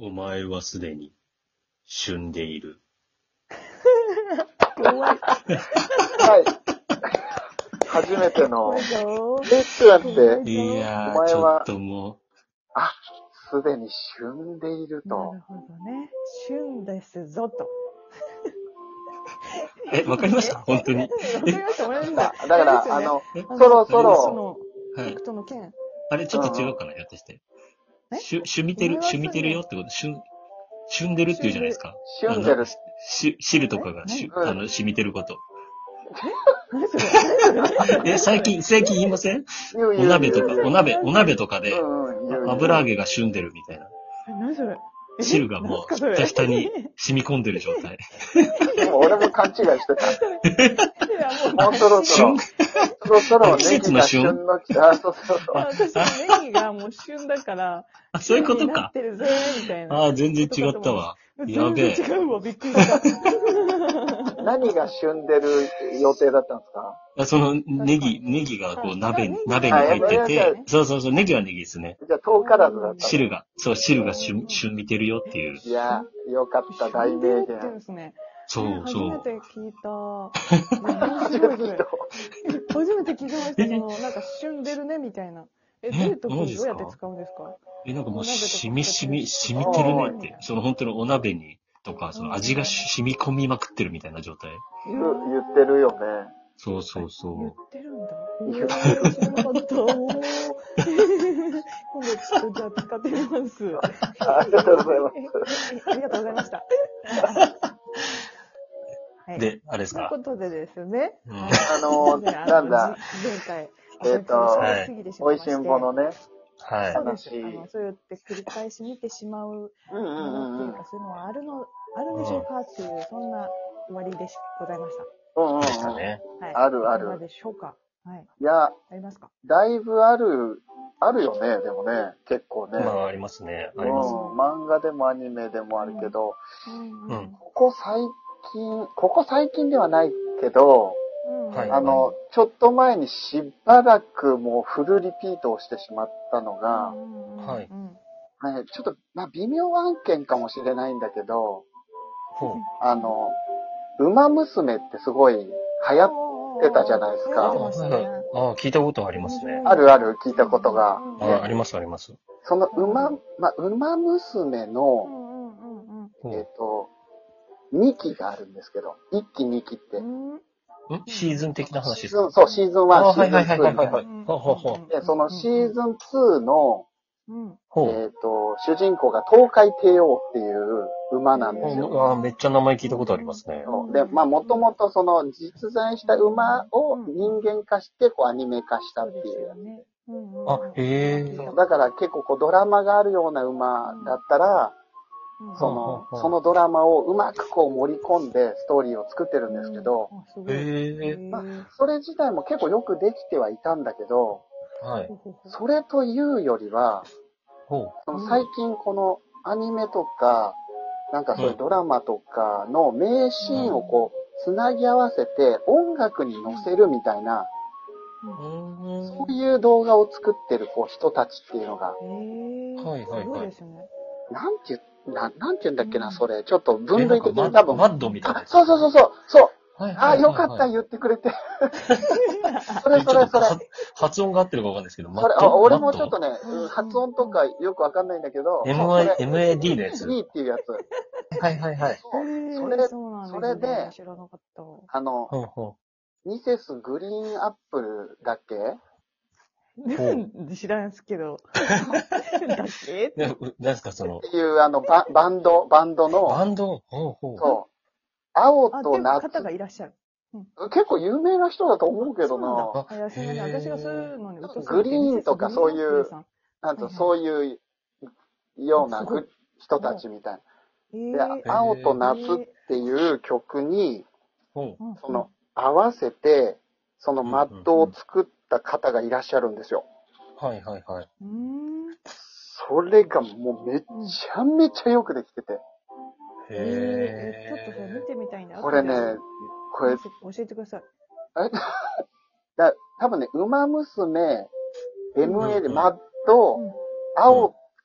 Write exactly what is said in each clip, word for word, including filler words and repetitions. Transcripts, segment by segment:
お前はすでに旬んでいる。 怖い。 はい。初めてのレッスンって、 いやお前ー、ちょっはともあ、すでに旬でいると。 なるほどね。旬ですぞと。 う。え、わかりました本当に。 わかりました、わかりました。 だから、 あれあの、 えそろそろ、 の、 はい北。斗の剣。 あれ、ちょっと違うかな、ひょっとして。 えしゅ、しゅみてる、 お前はしゅみてるよってこと、しゅん、しゅんでるって言うじゃないですか。 旬でる。 し、汁とかがしゅ、 えあの、しみてること。 何それ何それえ、最近、最近言いません言う言うお鍋とか、 言うお鍋、お鍋とかで、 うんうん、言う言う。 油揚げが旬でるみたいな。 え何それえ汁がもう、ひ何すかそれたひたに染み込んでる状態。 でも俺も勘違いしてた。 いやもうもうそろそろ、そろそろネギが旬の季節。あ、そうそうそう。 私もネギがもう旬だから、 あ、そういうこと旬になっか。 てるぜ、みたいな。 ああ、全然違ったわ。や全べえ。 然違うわ、びっくりした。 何が旬でる予定だったんですか？ あその、ネギ、ネギがこうあ鍋に、 ネギ鍋に入ってあやっぱてり、 そうそうそう、ネギはネギですね。 じゃあ遠からずだったの。 汁が、そう、汁が旬、旬見てるよっていう。 いや、よかった、大名旬でるって言うん言。 ですね。 そうね初そう。 めて聞いた。いや面白いそれ。初めて聞きました。 えその、なんか旬でるね、みたいな。え、 えどういう時マジですかにどうやって使うんですか？ え、なんかもう、 お鍋とかしみしみ、しみてるねって。その本当のお鍋に、とか、その味が染み込みまくってるみたいな状態。 言う言ってるよね。 そうそうそ言っう。 てるんだ。 言ってえー知らなかった。おー今度ちょっとじゃあ使ってみます。 ありがとうございます。 ありがとうございました。はい。 で、あれですというかことでですね。 うんはいあのであなんだじ前回、 えっと喋りすぎてしまいましておいしんぼのね、 はい。 そうです。 話あの、そうやって繰り返し見てしまううんうんものってうんうんいうか、そういうのはあるの、あるんでしょうかっていう、そんな終わりでし、ございましうんうんでしたね。 た。はい。 あるあるいかがでしょうか？はい。 いや、 ありますか？ だいぶある、あるよね、でもね、結構ね。 まあ、ありますね。 うんあります。 漫画でもアニメでもあるけど、 うんうんここ最近、ここ最近ではないけど、 うん。 はいあの、ちょっと前にしばらくもうフルリピートをしてしまったのが、 はいね、ちょっと、まあ、微妙案件かもしれないんだけど、 ほう。 あの、馬娘ってすごい流行ってたじゃないですか流行ってましたね。 ああ、聞いたことありますね。 あるある聞いたことが。 あありますあります。 その馬、まあ、馬娘うの、 んうんうんうん。 ほうえっ、と、にきがあるんですけど、いっきにきって。 うんんシーズン的な話ですかシーズン、そう、シーズンワン、 あシーズンツーはいはいはいはいはいみほうほうほうたいな。で、そのシーズンツーの、 うん。 ほう。 えっ、と、主人公が東海帝王っていう馬なんですよ。 ああ、めっちゃ名前聞いたことありますね。 そうで、まあ、もともとその実在した馬を人間化して、こうアニメ化したっていうやつ。 ね。うんうん。 あ、へえ。 だから結構こうドラマがあるような馬だったら、その、そのドラマをうまくこう盛り込んでストーリーを作ってるんですけど、 へえ。 まあ、それ自体も結構よくできてはいたんだけど、 はい。 それというよりは、 ほその最近このアニメとか、なんかそういうドラマとかの名シーンをこう、つなぎ合わせて音楽に乗せるみたいな、 う。うん。 そういう動画を作ってるこう人たちっていうのが、 はいはいはい。 なんて言う、ななんて言うんだっけな、それ。ちょっと分類的えなんに多分。 かマッドみたいなあやつ。 そうそうそうそう。そう。 はいあ、 はいはいはいよかった、言ってくれて。それそれそれ。 ちょっと発音が合ってるかわかんないですけど、 それ、 マットあ俺もちょっとね。 ね、うん発音とかよくわかんないんだけど、 エムそうそれエムエーディー のやつ。 D っていうやつ。 はいはいはい。 そうそれ、それで、 知らなかった。 あの、 ほうほミセスグリーンアップルだっけ知らんすけど。だっけう。ななんすかそのっ。ていうあのババンド、バンドの、 バンドほうほう。 そう。青あ、 と夏。 方がいらっしゃる。 結構有名な人だと思うけどな。 あ、いや、すみません。私がそういうのに疎すぎてグリーンとかそういう、なんとそういうようなぐ人たちみたいな。で、青と夏っていう曲に、その合わせて、そのマットを作った方がいらっしゃるんですよ。 はいはいはい。 それがもうめちゃめちゃよくできてて。 へえ。ちょっとそれ見てみたいんだ。 これね、これ、 教えてください。 えだ多分ね、馬娘、エムエー でマット、青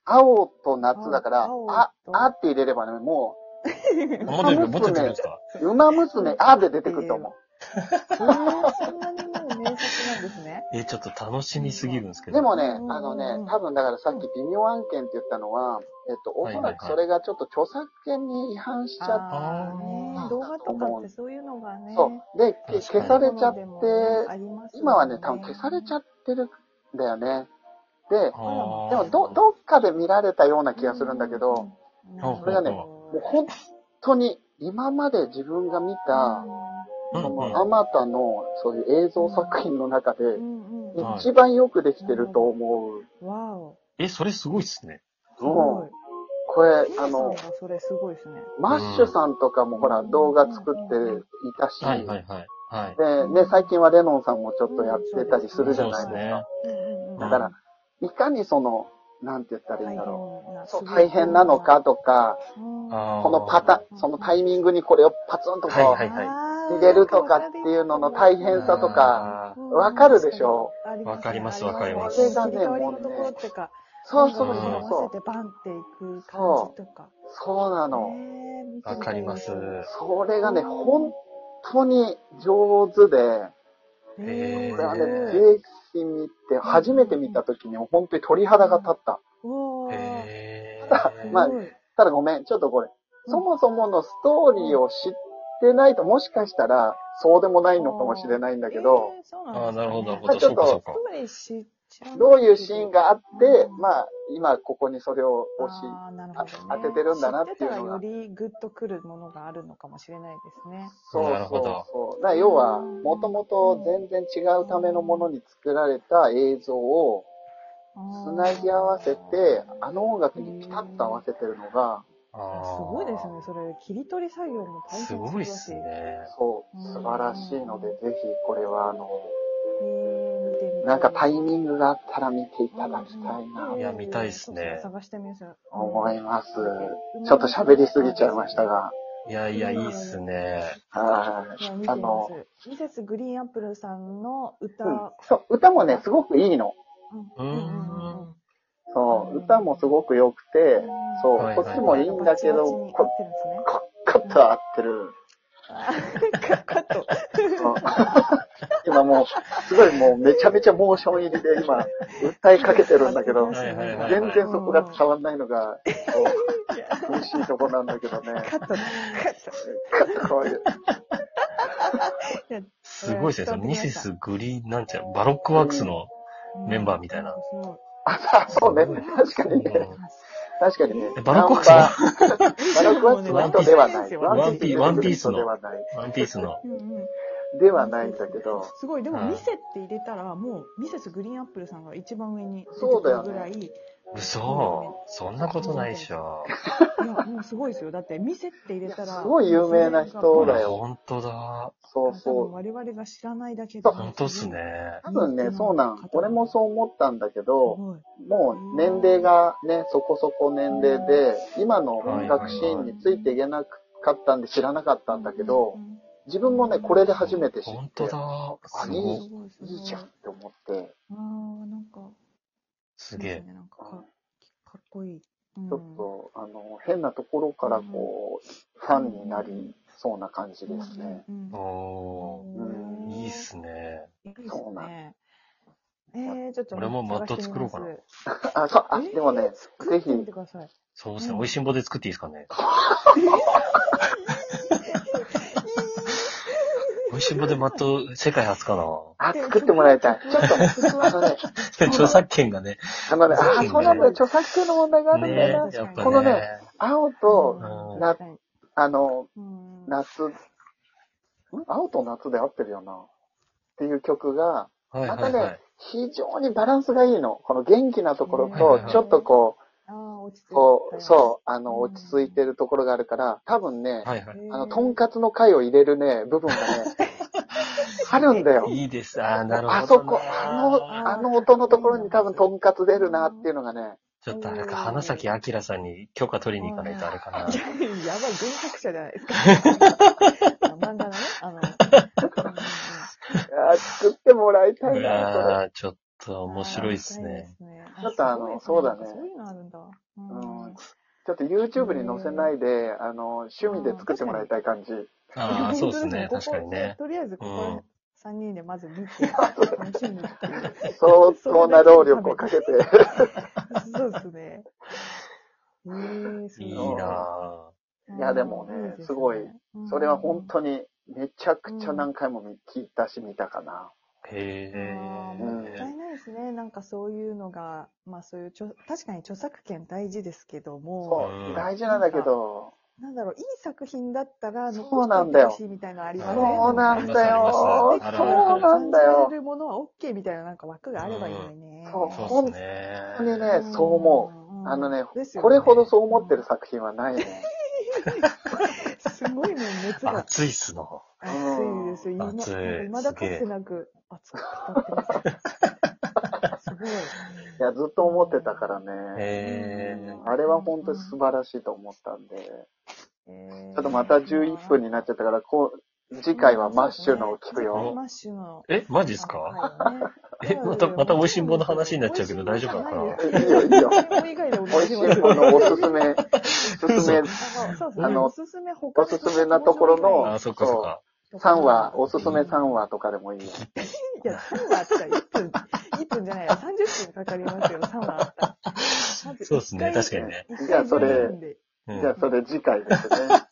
青と夏だから、 青あ、 とあって入れればね、ももっともっと出てくるんですか？ う、馬娘、あで出てくると思う。 えー、そんなにもう名作なんですね。 え、ちょっと楽しみすぎるんですけど。 でもね、 うんうんうんあのね、多分だからさっき微妙案件って言ったのは、えっと、おそらくそれがちょっと著作権に違反しちゃっあーね、動画とかってそういうのがね。 そう。で、け消されちゃって、 ありますよね今はね、多分消されちゃってるんだよね。で、 あーでもど、どっかで見られたような気がするんだけど、 うんそれがね、 ももう本当に今まで自分が見た、 うんその、あまたのそういう映像作品の中で、 うんうんはい一番よくできてると思う。 わお。 え、それすごいっすね。 もう、これ、あの、 それすごいですね。 マッシュさんとかもほら、動画作っていたし、 はいはいはい。はい。 で、ね、最近はレノンさんもちょっとやってたりするじゃないですか。 そうですねだから、いかにその、なんて言ったらいいんだろう。そう、 大大変なのかとか、 あーこのパターン、そのタイミングにこれをパツンとこう、 はいはいはい。 入れるとかっていうのの大変さとか、 あわかるでしょ？ わかりますわかりますそれがね切り替わりのところっていうか、 そうそうそう合わそう。 せてバンっていく感じとか。 そうなの。 ーわかります。 それがね、本当に上手で、 へーこれはね、ぜひ見て、初めて見た時に本当に鳥肌が立った。 へーただ、まあ、ただごめん、ちょっとこれ、そもそものストーリーを知ってないと、もしかしたら、そうでもないのかもしれないんだけど、 ああ、なるほど、なるほど。 まあちょっとそうか、そうか。 どういうシーンがあって、まあ、今ここにそれを押し、 あーなるほどね当ててるんだなっていうのが。 知ってたらよりグッとくるものがあるのかもしれないですね。 そうなるほどそうそう。だから要は、もともと全然違うためのものに作られた映像をつなぎ合わせて、あの音楽にピタッと合わせてるのが、 あすごいですね。それ、切り取り作業も大変すごいっすね。 そう、素晴らしいので、ぜひこれはあの、 えー、見てみたい。 なんかタイミングがあったら見ていただきたいな。 いや見たいっすね探してみます。 思います。ちょっと喋りすぎちゃいましたが。 いやいや、いいっすね。 はい。 いや見てみます。ミセスグリーンアップルさんの歌、 うん、そう、歌もね、すごくいいの。 うーん。 そう、歌もすごく良くて、そう、 はいはいこっちもいいんだけど、こカットは合ってる。 カット。 今もう、すごいもうめちゃめちゃモーション入りで今、訴えかけてるんだけど、 はいはいはい全然そこが伝わんないのが、美味しいとこなんだけどね。 カット。カット。 カットこういう。 すごいですね。そのミセスグリーンなんちゃら、バロックワークスのメンバーみたいな。 あ、そうね。確かにね。確かにね。 バロックワークスのバロックワークスの人ではない。 ワンピワンピースの。 ではない。 ワンピースの。 ではないんだけど。 すごい、でもミセって入れたら、もうミセスグリーンアップルさんが一番上に出てそうだよくるぐらい。 ね。 嘘。そんなことないでしょ。 いや、もうすごいですよ。だってミセって入れたら。 すごい有名な人だよ。 本当だ。 そうそう。 我々が知らないだけで。 本当っすね。 多分ね、そうなん。俺もそう思ったんだけど、もう年齢がね、そこそこ年齢で、今の音楽シーンについていけなかったんで知らなかったんだけど、自分もね、これで初めて知って。 本当だ。 あ、いい、いいじゃんって思って。 ああ、なんか。 すげえ。 なんかかっこいい。 ちょっと、あの、変なところからこう、ファンになりそうな感じですね。 おー、いいっすね。 そうなん。 えー、ちょっと。 俺もマット作ろうかな。 あ、そう、あ、でもね、ぜひ。 そうですね。美味しんぼで作っていいですかね。美味しんぼでマット世界初かな。 あ、作ってもらいたい。ちょっとね、あのね、 著作権がね。 あのね、あ、そうなんだよ。著作権の問題があるんだよな。このね、青と、な、あの、夏、青と夏で合ってるよな。っていう曲が、またね、非常にバランスがいいの。この元気なところと、ちょっとこう、こう、そう、あの、落ち着いてるところがあるから、多分ね、あの、とんかつの貝を入れるね、部分がね、あるんだよ。 いいです。ああ、なるほど。 あそこ、あの、あの音のところに多分とんかつ出るなっていうのがね。 ちょっとあれか、花咲明さんに許可取りに行かないとあれかな。やばい、 原作者じゃないですか。漫画のね、あの。 あ、作ってもらいたいな、 いやー、ちょっと面白いっすね。 ちょっとあの、そうだね。 そういうのあるんだ。 ちょっと YouTube に載せないで、あの、趣味で作ってもらいたい感じ。 ああ、そうですね。確かにね。 とりあえずここさんにんでまず見て、楽しみに。 相当な労力をかけて。 そうですね。えー、すごい。 いいなぁ。いや、でもね、すごい、それは本当にめちゃくちゃ何回も聞いたし見たかな。 へえ。もったいないですね。なんかそういうのが、まあそういうちょ、確かに著作権大事ですけども。 そう、大事なんだけど。 なんだろう、いい作品だったら残してほしいみたいなのありますね。そうなんだよ。そうなんだよ。 感じられるものは OK みたいななんか枠があればいいのにね。 そう、本当にね、そう思う。あのね、これほどそう思ってる作品はないね。 すごいもん、熱が。 熱いっすな。 熱いですよ。 熱い。 今だかつてなく熱く語ってます。すごい。いや、ずっと思ってたからね。 へーあれは本当に素晴らしいと思ったんで。ちょっとまたじゅういっぷんになっちゃったから、こう、次回はマッシュのを聞くよ。 マッシュの。 え、マジっすか？え、また、また美味しんぼの話になっちゃうけど大丈夫かな？ いいよ、いいよ。美味しんぼのおすすめ、おすすめ、 あの、おすすめ、 おすすめなところの、 あ、そっかそっか。 さんわ、おすすめさんわとかでもいいよ。 いや、さんわあったらいっぷん、いっぷんじゃないよ。さんじゅっぷんかかりますよ、さんわあったら。 そうですね、確かにね。 じゃあそれ、じゃあそれ次回ですね。